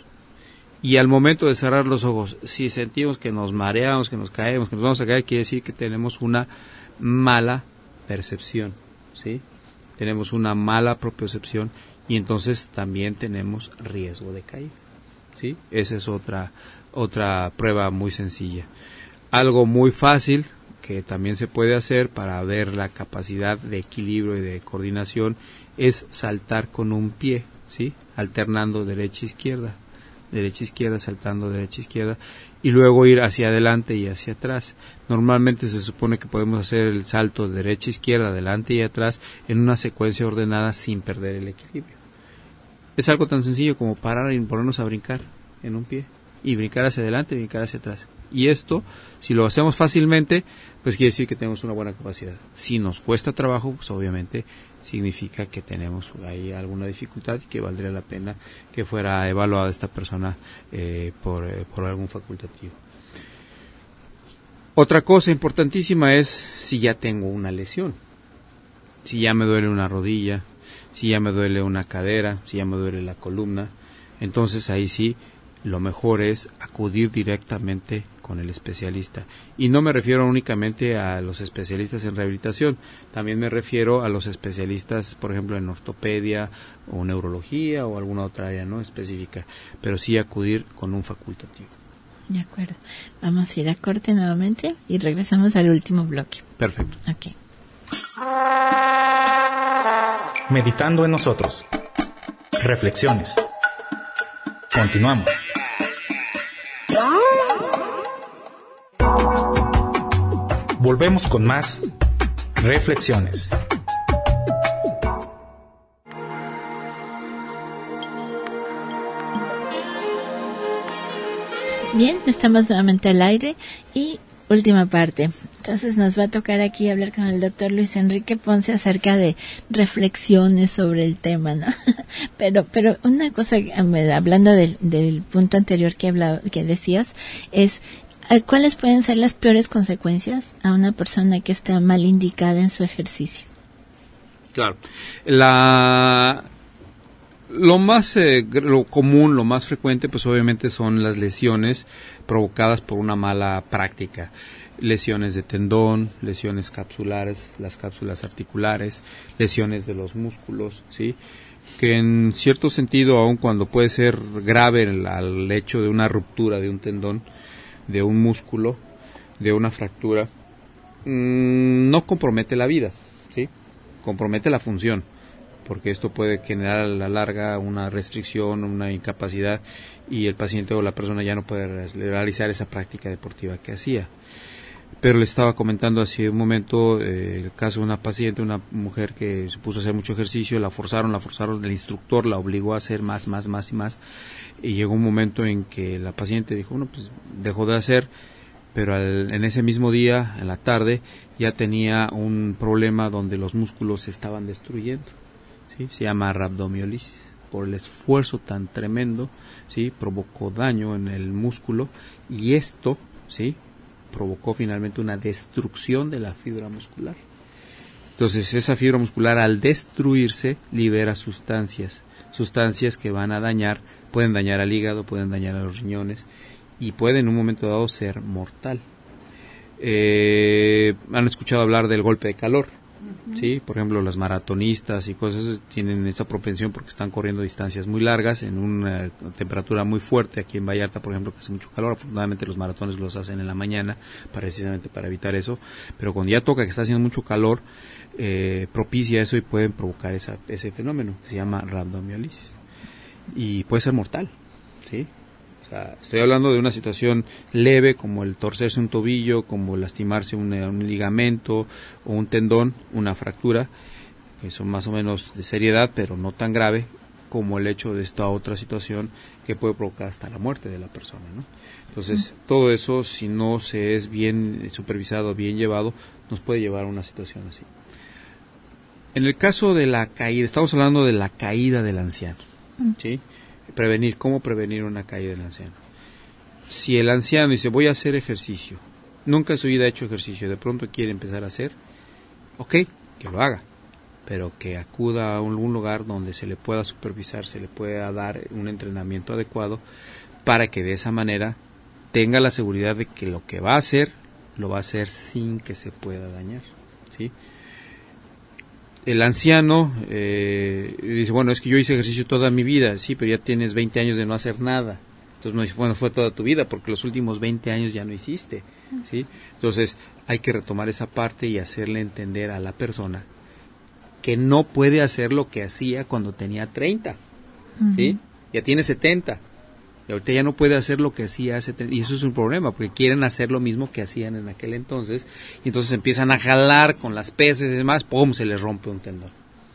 Y al momento de cerrar los ojos, si sentimos que nos mareamos, que nos caemos, que nos vamos a caer, quiere decir que tenemos una mala percepción, ¿sí? Tenemos una mala propiocepción y entonces también tenemos riesgo de caída, ¿sí? Esa es otra otra prueba muy sencilla. Algo muy fácil que también se puede hacer para ver la capacidad de equilibrio y de coordinación es saltar con un pie, ¿sí? Alternando derecha e izquierda, derecha izquierda, saltando derecha izquierda, y luego ir hacia adelante y hacia atrás. Normalmente se supone que podemos hacer el salto de derecha izquierda, adelante y atrás en una secuencia ordenada sin perder el equilibrio. Es algo tan sencillo como parar y ponernos a brincar en un pie y brincar hacia adelante y brincar hacia atrás. Y esto, si lo hacemos fácilmente, pues quiere decir que tenemos una buena capacidad. Si nos cuesta trabajo, pues obviamente significa que tenemos ahí alguna dificultad y que valdría la pena que fuera evaluada esta persona eh, por, eh, por algún facultativo. Otra cosa importantísima es si ya tengo una lesión, si ya me duele una rodilla, si ya me duele una cadera, si ya me duele la columna, entonces ahí sí lo mejor es acudir directamente con el especialista. Y no me refiero únicamente a los especialistas en rehabilitación, también me refiero a los especialistas, por ejemplo, en ortopedia o neurología o alguna otra área no específica, pero sí acudir con un facultativo. De acuerdo. Vamos a ir a corte nuevamente y regresamos al último bloque. Perfecto. Ok. Meditando en nosotros. Reflexiones. Continuamos. Volvemos con más reflexiones. Bien, estamos nuevamente al aire y última parte. Entonces nos va a tocar aquí hablar con el doctor Luis Enrique Ponce acerca de reflexiones sobre el tema, ¿no? Pero, pero una cosa, hablando del, del punto anterior que hablaba, que decías, es ¿cuáles pueden ser las peores consecuencias a una persona que está mal indicada en su ejercicio? Claro. La Lo más eh, lo común, lo más frecuente, pues obviamente son las lesiones provocadas por una mala práctica. Lesiones de tendón, lesiones capsulares, las cápsulas articulares, lesiones de los músculos, ¿sí? Que en cierto sentido, aun cuando puede ser grave el, el hecho de una ruptura de un tendón, de un músculo, de una fractura, mmm, no compromete la vida, ¿sí? Compromete la función, porque esto puede generar a la larga una restricción, una incapacidad, y el paciente o la persona ya no puede realizar esa práctica deportiva que hacía. Pero le estaba comentando hace un momento eh, el caso de una paciente, una mujer que se puso a hacer mucho ejercicio, la forzaron, la forzaron, el instructor la obligó a hacer más, más, más y más, y llegó un momento en que la paciente dijo, bueno, pues dejó de hacer, pero al, en ese mismo día, en la tarde, ya tenía un problema donde los músculos se estaban destruyendo. ¿Sí? Se llama rhabdomiolisis, por el esfuerzo tan tremendo, ¿sí? Provocó daño en el músculo, y esto, ¿sí? Provocó finalmente una destrucción de la fibra muscular. Entonces, esa fibra muscular al destruirse libera sustancias, sustancias que van a dañar, pueden dañar al hígado, pueden dañar a los riñones y pueden en un momento dado ser mortal. Eh, han escuchado hablar del golpe de calor, uh-huh. ¿sí? Por ejemplo, las maratonistas y cosas tienen esa propensión porque están corriendo distancias muy largas en una temperatura muy fuerte. Aquí en Vallarta, por ejemplo, que hace mucho calor, afortunadamente los maratones los hacen en la mañana precisamente para evitar eso, pero cuando ya toca que está haciendo mucho calor, eh, propicia eso y pueden provocar esa, ese fenómeno que se llama rabdomiólisis y puede ser mortal, ¿sí? O sea, estoy hablando de una situación leve como el torcerse un tobillo, como lastimarse un, un ligamento o un tendón, una fractura, que son más o menos de seriedad, pero no tan grave como el hecho de esta otra situación que puede provocar hasta la muerte de la persona, ¿no? Entonces, mm. todo eso, si no se es bien supervisado, bien llevado, nos puede llevar a una situación así. En el caso de la caída, estamos hablando de la caída del anciano, mm. ¿sí? Prevenir, ¿cómo prevenir una caída del anciano? Si el anciano dice, voy a hacer ejercicio, nunca en su vida ha hecho ejercicio, de pronto quiere empezar a hacer, ok, que lo haga, pero que acuda a algún lugar donde se le pueda supervisar, se le pueda dar un entrenamiento adecuado para que de esa manera tenga la seguridad de que lo que va a hacer, lo va a hacer sin que se pueda dañar, ¿sí? El anciano eh, dice, bueno, es que yo hice ejercicio toda mi vida, sí, pero ya tienes veinte años de no hacer nada. Entonces no bueno, fue toda tu vida, porque los últimos veinte años ya no hiciste, ¿sí? Entonces hay que retomar esa parte y hacerle entender a la persona que no puede hacer lo que hacía cuando tenía treinta, ¿sí? Uh-huh. Ya tiene setenta. Y ahorita ya no puede hacer lo que hacía hace treinta, y eso es un problema, porque quieren hacer lo mismo que hacían en aquel entonces, y entonces empiezan a jalar con las pesas y demás, ¡pum!, se les rompe un tendón.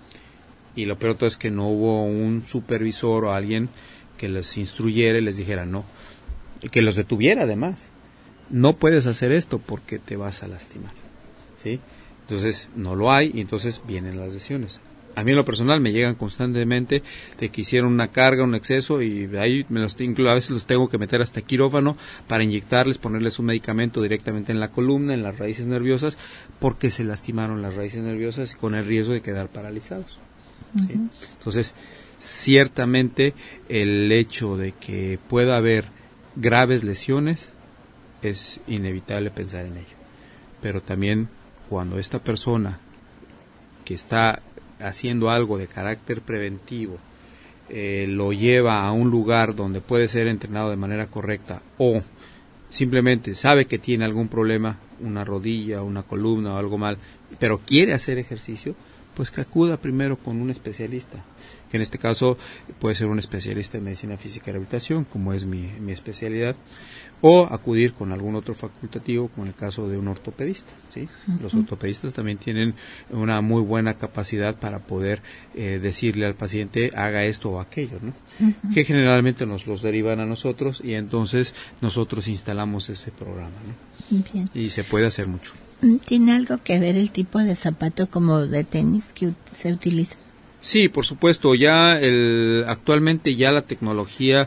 Y lo peor todo es que no hubo un supervisor o alguien que les instruyera y les dijera no, que los detuviera además. No puedes hacer esto porque te vas a lastimar, ¿sí? Entonces no lo hay y entonces vienen las lesiones. A mí en lo personal me llegan constantemente de que hicieron una carga, un exceso y ahí me los tengo, a veces los tengo que meter hasta quirófano para inyectarles, ponerles un medicamento directamente en la columna, en las raíces nerviosas, porque se lastimaron las raíces nerviosas con el riesgo de quedar paralizados. Uh-huh. ¿Sí? Entonces, ciertamente el hecho de que pueda haber graves lesiones es inevitable pensar en ello. Pero también cuando esta persona que está haciendo algo de carácter preventivo, eh, lo lleva a un lugar donde puede ser entrenado de manera correcta o simplemente sabe que tiene algún problema, una rodilla, una columna o algo mal, pero quiere hacer ejercicio, pues que acuda primero con un especialista, que en este caso puede ser un especialista en medicina física y rehabilitación, como es mi, mi especialidad, o acudir con algún otro facultativo, como en el caso de un ortopedista, ¿sí? Uh-huh. Los ortopedistas también tienen una muy buena capacidad para poder eh, decirle al paciente haga esto o aquello, ¿no? Uh-huh. Que generalmente nos los derivan a nosotros y entonces nosotros instalamos ese programa, ¿no? Bien. Y se puede hacer mucho. ¿Tiene algo que ver el tipo de zapato como de tenis que se utiliza? Sí, por supuesto. Ya el, actualmente ya la tecnología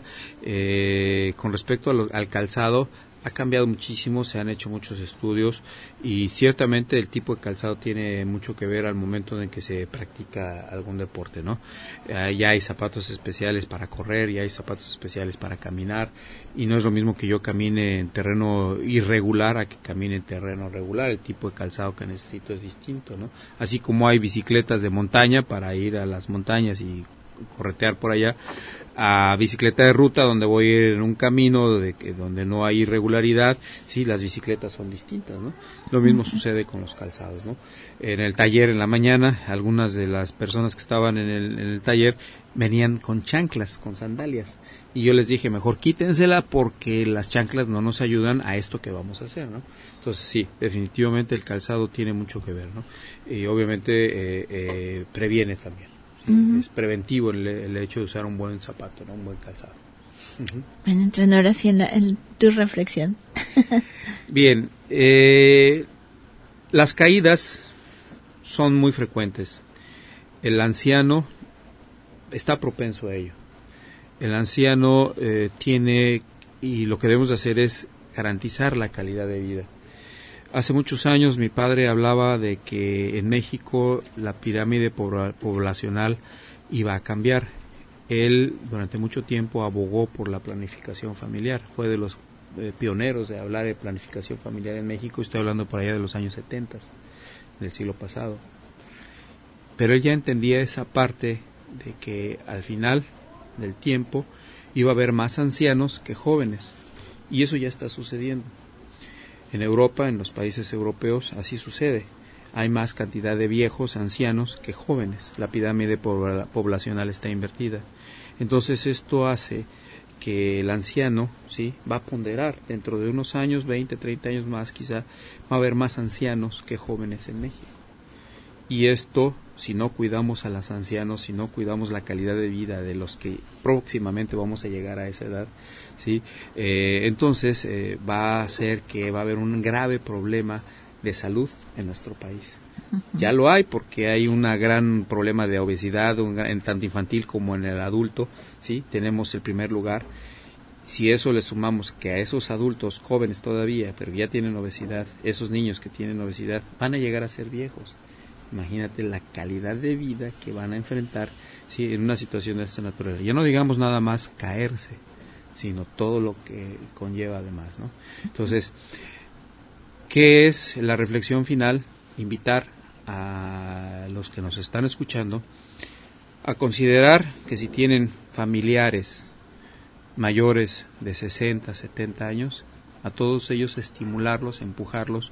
eh, con respecto a lo, al calzado ha cambiado muchísimo, se han hecho muchos estudios y ciertamente el tipo de calzado tiene mucho que ver al momento en que se practica algún deporte, ¿no? Eh, ya hay zapatos especiales para correr, ya hay zapatos especiales para caminar y no es lo mismo que yo camine en terreno irregular a que camine en terreno regular. El tipo de calzado que necesito es distinto, ¿no? Así como hay bicicletas de montaña para ir a las montañas y corretear por allá, a bicicleta de ruta donde voy a ir en un camino de que, donde no hay irregularidad, sí, las bicicletas son distintas, ¿no? Lo mismo uh-huh. sucede con los calzados, ¿no? En el taller en la mañana, algunas de las personas que estaban en el, en el taller venían con chanclas, con sandalias, y yo les dije, mejor quítensela porque las chanclas no nos ayudan a esto que vamos a hacer, ¿no? Entonces sí, definitivamente el calzado tiene mucho que ver, ¿no? Y obviamente eh, eh, previene también. Uh-huh. Es preventivo el, el hecho de usar un buen zapato, ¿no? Un buen calzado. Uh-huh. Bueno, entrando ahora sí en, la, en tu reflexión. Bien, eh, las caídas son muy frecuentes. El anciano está propenso a ello. El anciano eh, tiene, y lo que debemos hacer es garantizar la calidad de vida. Hace muchos años mi padre hablaba de que en México la pirámide poblacional iba a cambiar. Él durante mucho tiempo abogó por la planificación familiar, fue de los eh, pioneros de hablar de planificación familiar en México, estoy hablando por allá de los años setenta del siglo pasado. Pero él ya entendía esa parte de que al final del tiempo iba a haber más ancianos que jóvenes, y eso ya está sucediendo. En Europa, en los países europeos, así sucede. Hay más cantidad de viejos, ancianos, que jóvenes. La pirámide poblacional está invertida. Entonces esto hace que el anciano, ¿sí?, va a ponderar. Dentro de unos años, veinte, treinta años más, quizá, va a haber más ancianos que jóvenes en México. Y esto, si no cuidamos a los ancianos, si no cuidamos la calidad de vida de los que próximamente vamos a llegar a esa edad, ¿sí?, eh, entonces eh, va a hacer que va a haber un grave problema de salud en nuestro país. Uh-huh. Ya lo hay, porque hay un gran problema de obesidad, un, en tanto infantil como en el adulto, ¿sí? Tenemos el primer lugar. Si eso le sumamos que a esos adultos jóvenes todavía, pero ya tienen obesidad, esos niños que tienen obesidad, van a llegar a ser viejos. Imagínate la calidad de vida que van a enfrentar, ¿sí?, en una situación de esta naturaleza. Ya no digamos nada más caerse, sino todo lo que conlleva además, ¿no? Entonces, ¿qué es la reflexión final? Invitar a los que nos están escuchando a considerar que si tienen familiares mayores de sesenta, setenta años, a todos ellos estimularlos, empujarlos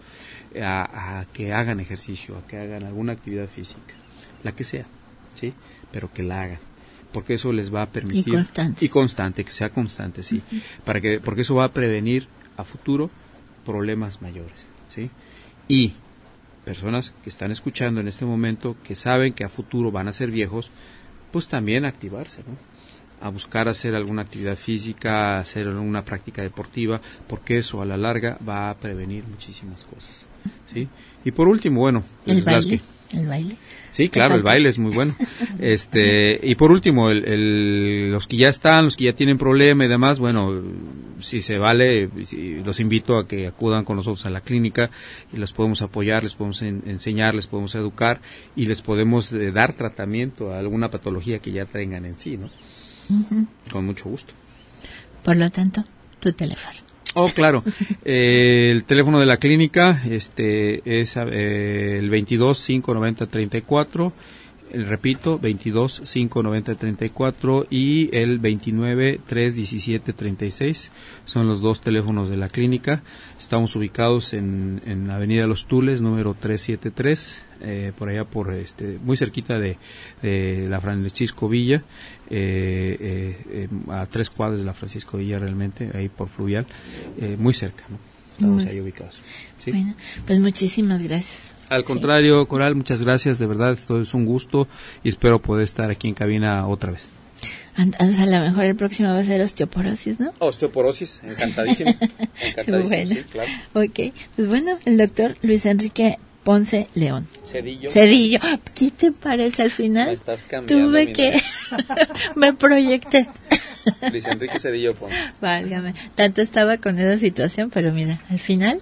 a, a que hagan ejercicio, a que hagan alguna actividad física, la que sea, ¿sí?, pero que la hagan, porque eso les va a permitir... Y constante. Y constante, que sea constante, sí, uh-huh. para que, porque eso va a prevenir a futuro problemas mayores, ¿sí? Y personas que están escuchando en este momento, que saben que a futuro van a ser viejos, pues también activarse, ¿no?, a buscar hacer alguna actividad física, hacer alguna práctica deportiva, porque eso a la larga va a prevenir muchísimas cosas, ¿sí? Y por último, bueno, el baile, que, el baile. Sí, claro, el baile es muy bueno. Este, y por último, el, el, los que ya están, los que ya tienen problema y demás, bueno, si se vale, si, los invito a que acudan con nosotros a la clínica y los podemos apoyar, les podemos en, enseñar, les podemos educar y les podemos eh, dar tratamiento a alguna patología que ya tengan en sí, ¿no? Uh-huh. Con mucho gusto. Por lo tanto, tu teléfono. Oh, claro. Eh, el teléfono de la clínica este es eh, el veintidós, cinco noventa, treinta y cuatro. El, repito, veintidós, cinco noventa, treinta y cuatro y el veintinueve, tres diecisiete, treinta y seis. Son los dos teléfonos de la clínica. Estamos ubicados en, en Avenida Los Tules, número trescientos setenta y tres. Eh, por allá por este muy cerquita de, de la Francisco Villa, eh, eh, eh, a tres cuadras de la Francisco Villa realmente, ahí por Fluvial, eh, muy cerca, ¿no? Estamos muy ahí ubicados. ¿Sí? Bueno, pues muchísimas gracias. Al contrario, sí. Coral, muchas gracias, de verdad, esto es un gusto y espero poder estar aquí en cabina otra vez. Entonces a lo mejor el próximo va a ser osteoporosis, ¿no? Osteoporosis, encantadísimo. Encantadísimo, bueno, sí, claro. Ok, pues bueno, el doctor Luis Enrique Ponce León. Cedillo. Cedillo. ¿Qué te parece al final? Me estás cambiando. Tuve que... me proyecté. Luis Enrique Cedillo Ponce. Válgame. Tanto estaba con esa situación, pero mira, al final...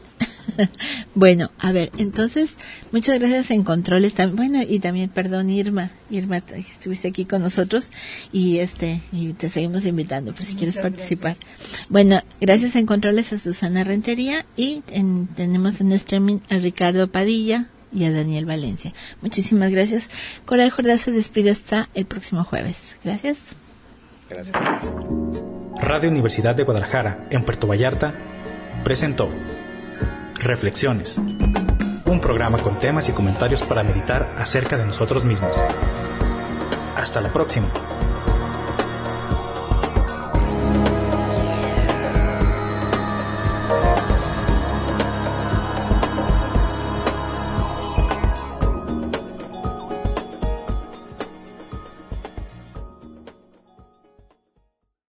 Bueno, a ver, entonces, muchas gracias en controles también. Bueno, y también, perdón, Irma. Irma, estuviste aquí con nosotros y este y te seguimos invitando por si muchas quieres participar. Gracias. Bueno, gracias en controles a Susana Rentería y en, tenemos en streaming a Ricardo Padilla y a Daniel Valencia. Muchísimas gracias. Coral Jordá se despide hasta el próximo jueves. Gracias. Gracias. Radio Universidad de Guadalajara, en Puerto Vallarta, presentó Reflexiones, un programa con temas y comentarios para meditar acerca de nosotros mismos. Hasta la próxima.